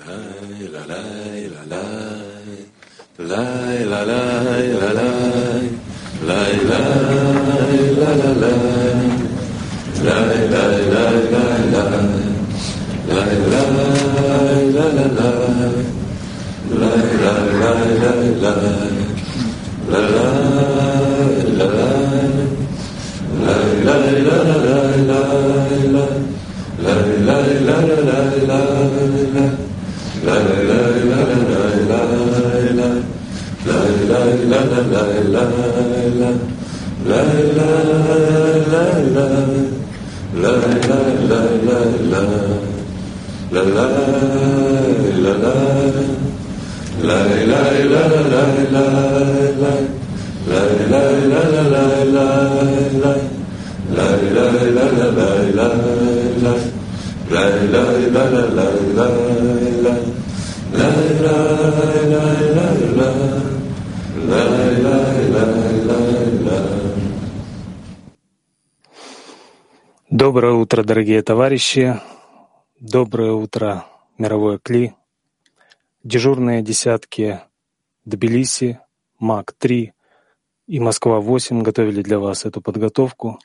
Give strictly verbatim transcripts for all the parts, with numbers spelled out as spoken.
Доброе утро, дорогие товарищи. Доброе утро, мировое Кли. Дежурные десятки Тбилиси, МАК три и Москва восемь готовили для вас эту подготовку.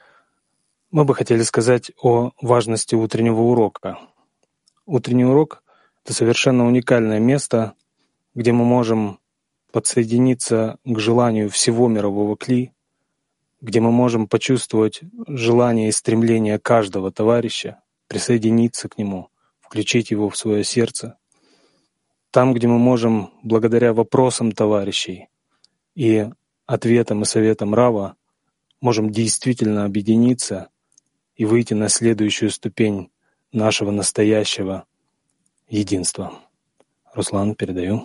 Мы бы хотели сказать о важности утреннего урока. Утренний урок — это совершенно уникальное место, где мы можем подсоединиться к желанию всего мирового Кли, где мы можем почувствовать желание и стремление каждого товарища, присоединиться к нему, включить его в свое сердце. Там, где мы можем, благодаря вопросам товарищей и ответам и советам Рава, можем действительно объединиться и выйти на следующую ступень нашего настоящего единства. Руслан, передаю.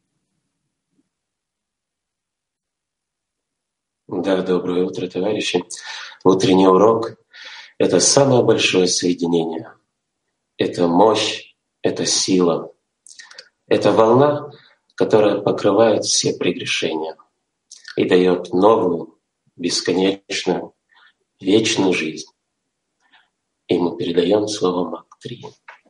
Да, доброе утро, товарищи. Утренний урок — это самое большое соединение. Это мощь, это сила. Это волна, которая покрывает все прегрешения и дает новую, бесконечную, вечную жизнь. И мы передаем слово МАК три.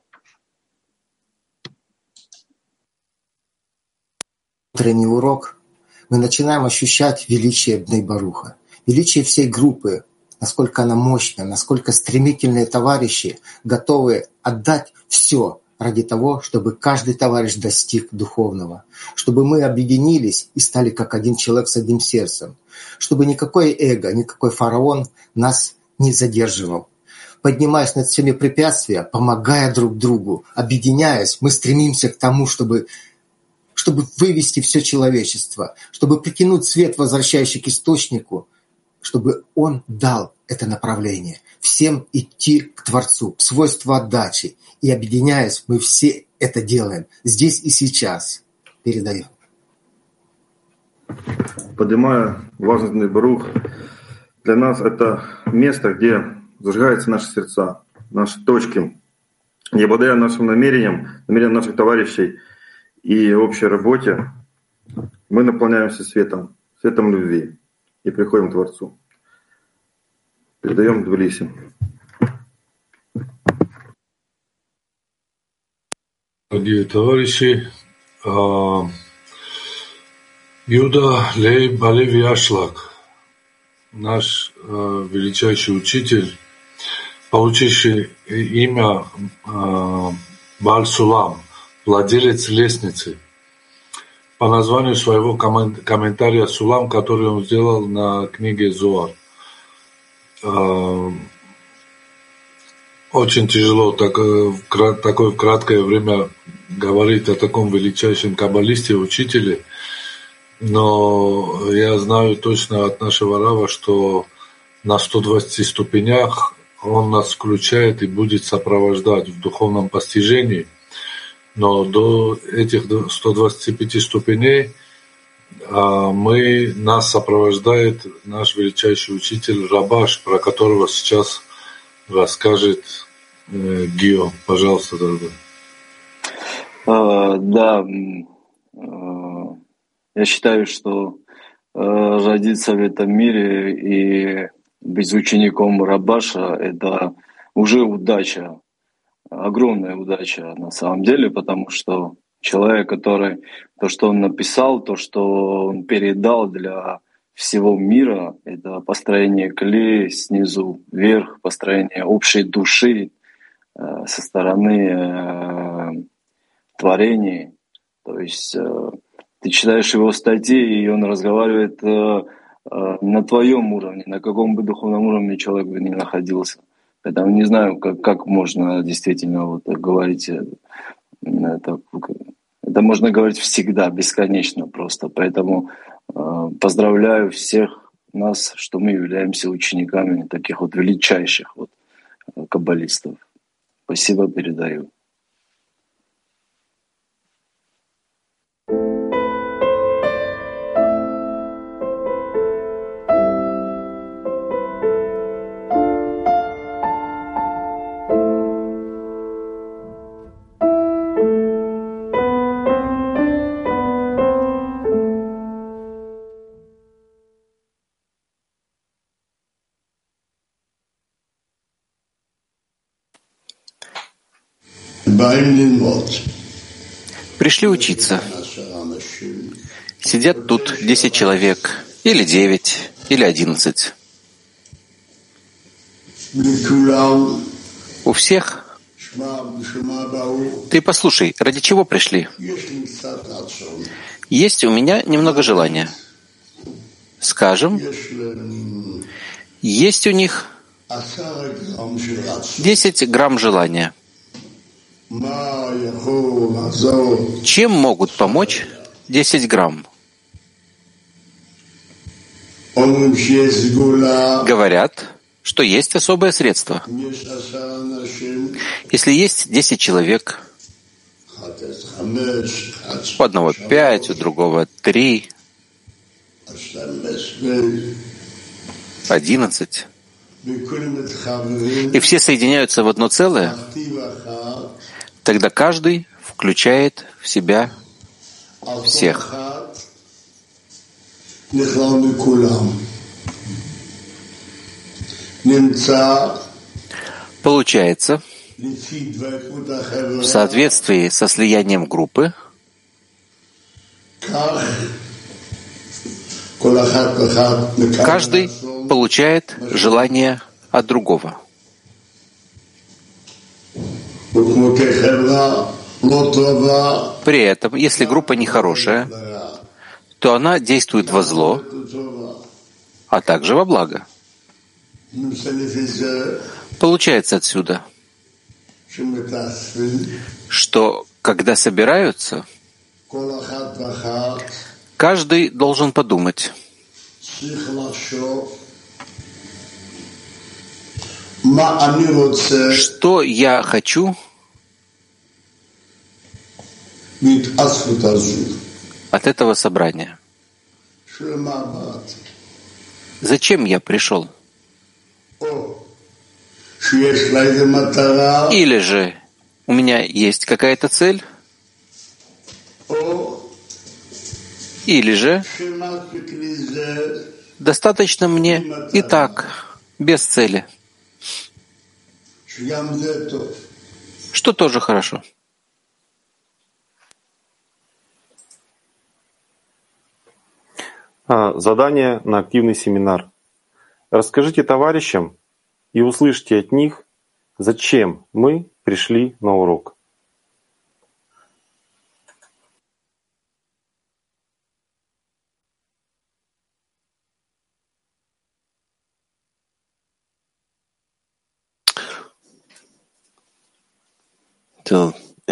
Утренний урок. Мы начинаем ощущать величие Бней Баруха, величие всей группы, насколько она мощная, насколько стремительные товарищи готовы отдать все ради того, чтобы каждый товарищ достиг духовного, чтобы мы объединились и стали как один человек с одним сердцем, чтобы никакое эго, никакой фараон нас не задерживал. Поднимаясь над всеми препятствиями, помогая друг другу, объединяясь, мы стремимся к тому, чтобы чтобы вывести все человечество, чтобы притянуть свет, возвращающий к источнику, чтобы он дал это направление. Всем идти к Творцу, к свойству отдачи. И объединяясь, мы все это делаем здесь и сейчас. Передаю. Поднимая важность Бней Барух, для нас это место, где зажигаются наши сердца, наши точки. И благодаря нашим намерениям, намерениям наших товарищей, и общей работе мы наполняемся светом, светом любви и приходим к Творцу. Передаем Тбилиси. Дорогие товарищи, Юда Лейб Алеви Ашлак, наш величайший учитель, получивший имя Бааль Сулам, владелец лестницы, по названию своего комментария Сулам, который он сделал на книге Зоар. Очень тяжело так, такое краткое время говорить о таком величайшем каббалисте, учителе, но я знаю точно от нашего Рава, что на ста двадцати ступенях он нас включает и будет сопровождать в духовном постижении. Но до этих ста двадцати пяти ступеней мы, нас сопровождает наш величайший учитель Рабаш, про которого сейчас расскажет Гио. Пожалуйста, дорогой. А, да, я считаю, что родиться в этом мире и быть учеником Рабаша — это уже удача. огромная удача на самом деле, потому что человек, который то, что он написал, то, что он передал для всего мира, это построение клея снизу вверх, построение общей души э, со стороны э, творений. То есть э, ты читаешь его статьи, и он разговаривает э, э, на твоем уровне, на каком бы духовном уровне человек бы ни находился. Поэтому не знаю, как, как можно действительно вот говорить. Это, это можно говорить всегда, бесконечно просто. Поэтому э, поздравляю всех нас, что мы являемся учениками таких вот величайших вот каббалистов. Спасибо, передаю. Пришли учиться. Сидят тут десять человек, или девять, или одиннадцать. У всех. Ты послушай, ради чего пришли? Есть у меня немного желания. Скажем, есть у них десять грамм желания. Чем могут помочь десять грамм? Говорят, что есть особое средство. Если есть десять человек, у одного пять, у другого три, одиннадцать, и все соединяются в одно целое, тогда каждый включает в себя всех. Получается, в соответствии со слиянием группы, каждый получает желание от другого. При этом, если группа нехорошая, то она действует во зло, а также во благо. Получается отсюда, что когда собираются, каждый должен подумать, что я хочу от этого собрания. Зачем я пришел? Или же у меня есть какая-то цель, или же достаточно мне и так, без цели, что тоже хорошо. Задание на активный семинар. Расскажите товарищам и услышьте от них, зачем мы пришли на урок. טוב,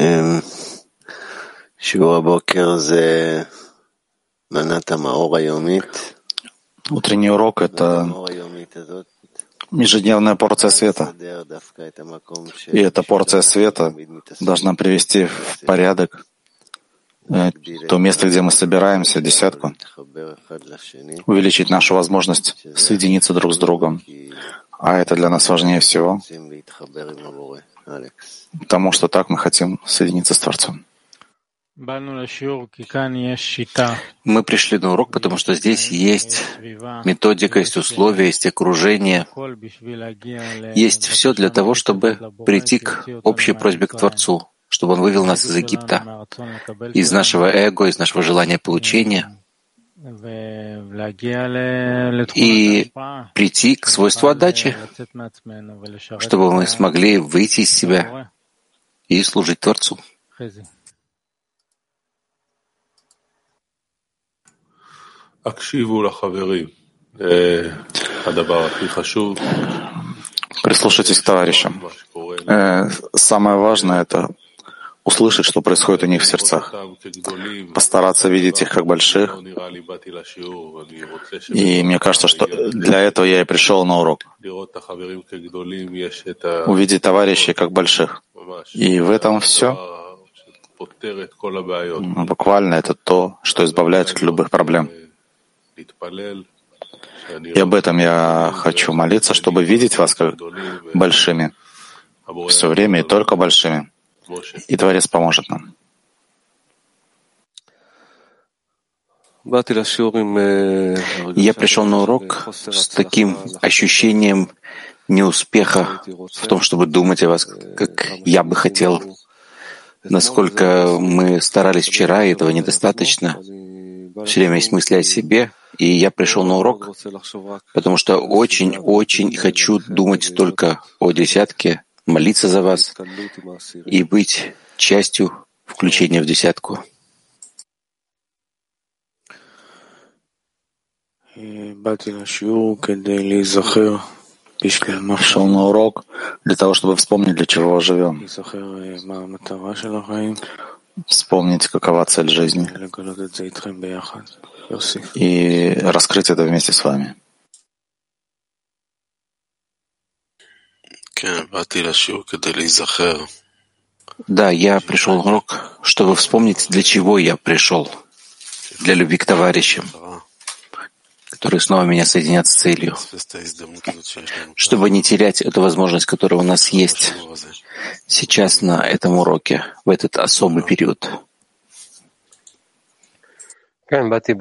שיעור הבוקר זה מנת המאור היומית. Утренний урок — это ежедневная порция света. И эта порция света должна привести в порядок то место, где мы собираемся, десятку, увеличить нашу возможность соединиться друг с другом. А это для нас важнее всего, потому что так мы хотим соединиться с Творцом. Мы пришли на урок, потому что здесь есть методика, есть условия, есть окружение, есть все для того, чтобы прийти к общей просьбе к Творцу, чтобы Он вывел нас из Египта, из нашего эго, из нашего желания получения, и прийти к свойству отдачи, чтобы мы смогли выйти из себя и служить Творцу. Прислушайтесь к товарищам. Самое важное — это услышать, что происходит у них в сердцах, постараться видеть их как больших. И мне кажется, что для этого я и пришел на урок. Увидеть товарищей как больших. И в этом все. Буквально это то, что избавляет от любых проблем. И об этом я хочу молиться, чтобы видеть вас как большими все время и только большими. И Творец поможет нам. Я пришел на урок с таким ощущением неуспеха в том, чтобы думать о вас, как я бы хотел. Насколько мы старались вчера, и этого недостаточно. Все время есть мысли о себе, и я пришел на урок, потому что очень-очень хочу думать только о десятке, молиться за вас и быть частью включения в десятку. Пришел на урок для того, чтобы вспомнить, для чего живем. Вспомнить, какова цель жизни. И раскрыть это вместе с вами. Да, я пришел на урок, чтобы вспомнить, для чего я пришел. Для любви к товарищам, которые снова меня соединят с целью. Чтобы не терять эту возможность, которая у нас есть сейчас на этом уроке, в этот особый период. Да,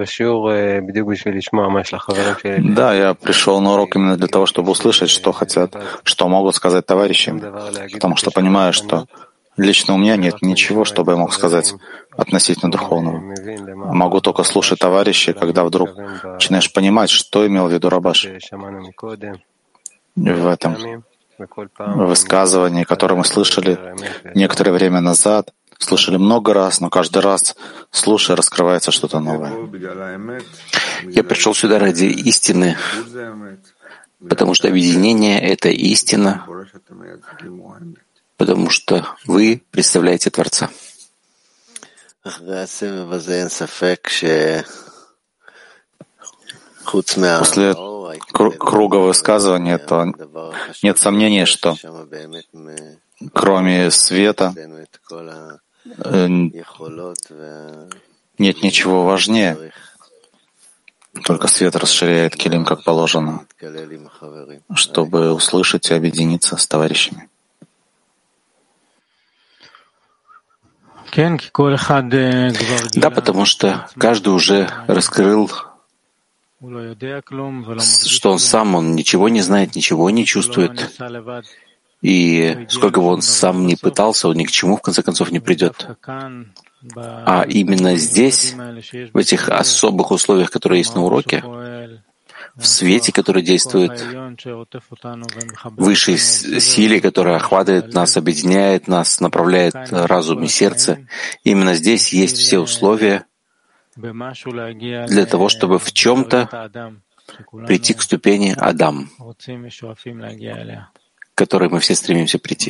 я пришел на урок именно для того, чтобы услышать, что хотят, что могут сказать товарищи, потому что понимаю, что лично у меня нет ничего, чтобы я мог сказать относительно духовного. Могу только слушать товарищей, когда вдруг начинаешь понимать, что имел в виду Рабаш в этом высказывании, которое мы слышали некоторое время назад, слышали много раз, но каждый раз, слушая, раскрывается что-то новое. Я пришел сюда ради истины, потому что объединение — это истина, потому что вы представляете Творца. После круга высказывания, то нет сомнения, что кроме света нет ничего важнее. Только свет расширяет килим как положено, чтобы услышать и объединиться с товарищами. Да, потому что каждый уже раскрыл, что он сам, он ничего не знает, ничего не чувствует. И сколько бы он сам ни пытался, он ни к чему в конце концов не придет. А именно здесь, в этих особых условиях, которые есть на уроке, в свете, который действует, высшей силе, которая охватывает нас, объединяет нас, направляет разум и сердце, именно здесь есть все условия для того, чтобы в чем-то прийти к ступени Адам, к которой мы все стремимся прийти.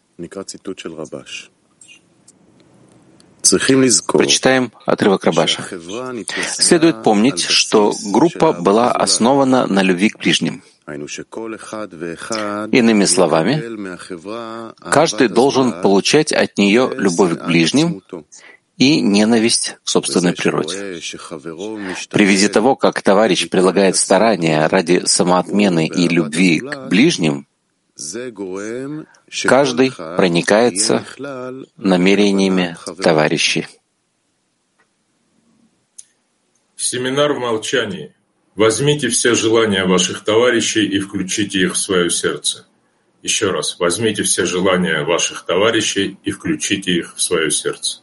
Прочитаем отрывок Рабаша. Следует помнить, что группа была основана на любви к ближним. Иными словами, каждый должен получать от нее любовь к ближним и ненависть к собственной природе. При виде того, как товарищ прилагает старания ради самоотмены и любви к ближним, каждый проникается намерениями товарищей. Семинар в молчании. Возьмите все желания ваших товарищей и включите их в свое сердце. Еще раз, возьмите все желания ваших товарищей и включите их в свое сердце.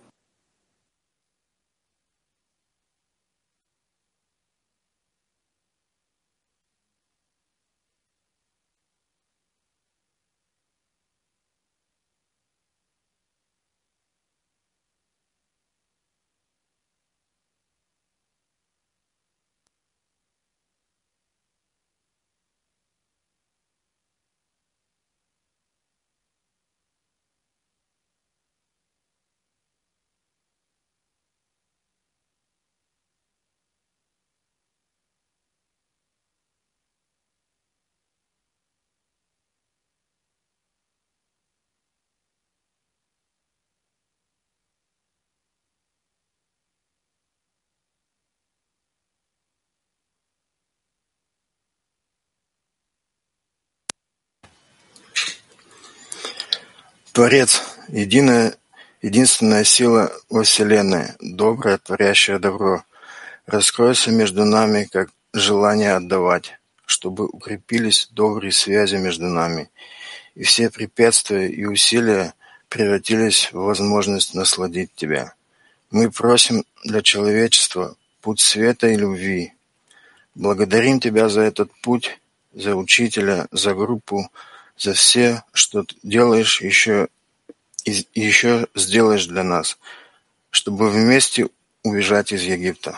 Творец, единая, единственная сила во Вселенной, добрая, творящая добро, раскройся между нами, как желание отдавать, чтобы укрепились добрые связи между нами, и все препятствия и усилия превратились в возможность насладить Тебя. Мы просим для человечества путь света и любви. Благодарим Тебя за этот путь, за учителя, за группу, за все, что ты делаешь еще и еще сделаешь для нас, чтобы вместе убежать из Египта.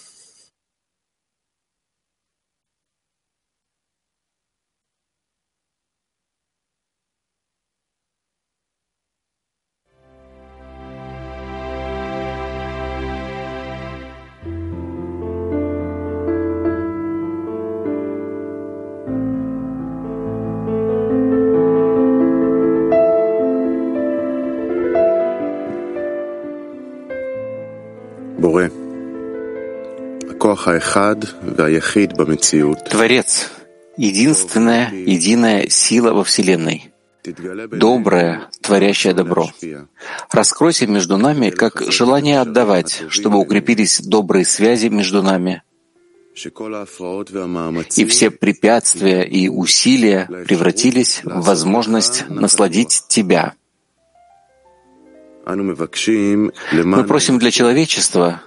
Творец, единственная, единая сила во Вселенной, добрая, творящая добро. Раскройся между нами, как желание отдавать, чтобы укрепились добрые связи между нами, и все препятствия и усилия превратились в возможность насладить Тебя. Мы просим для человечества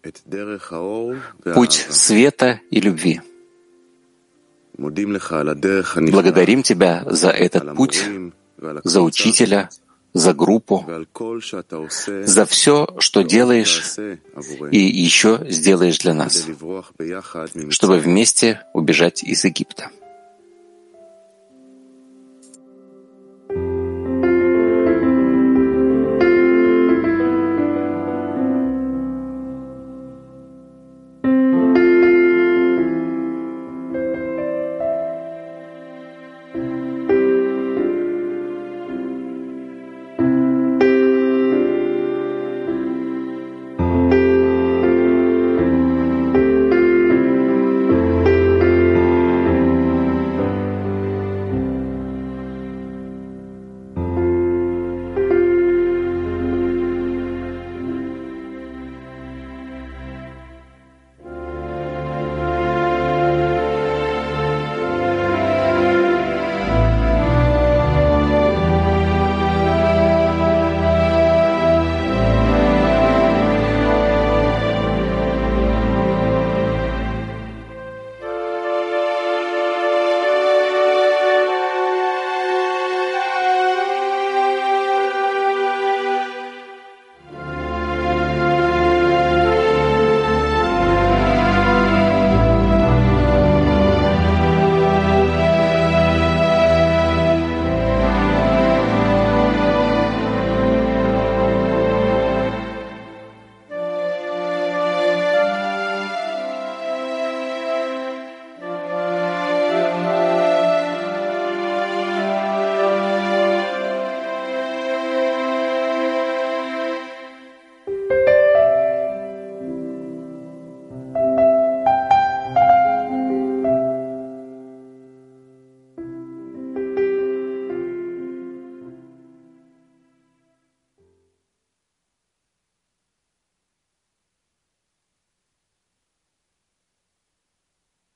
путь света и любви. Благодарим Тебя за этот путь, за учителя, за группу, за все, что делаешь и еще сделаешь для нас, чтобы вместе убежать из Египта.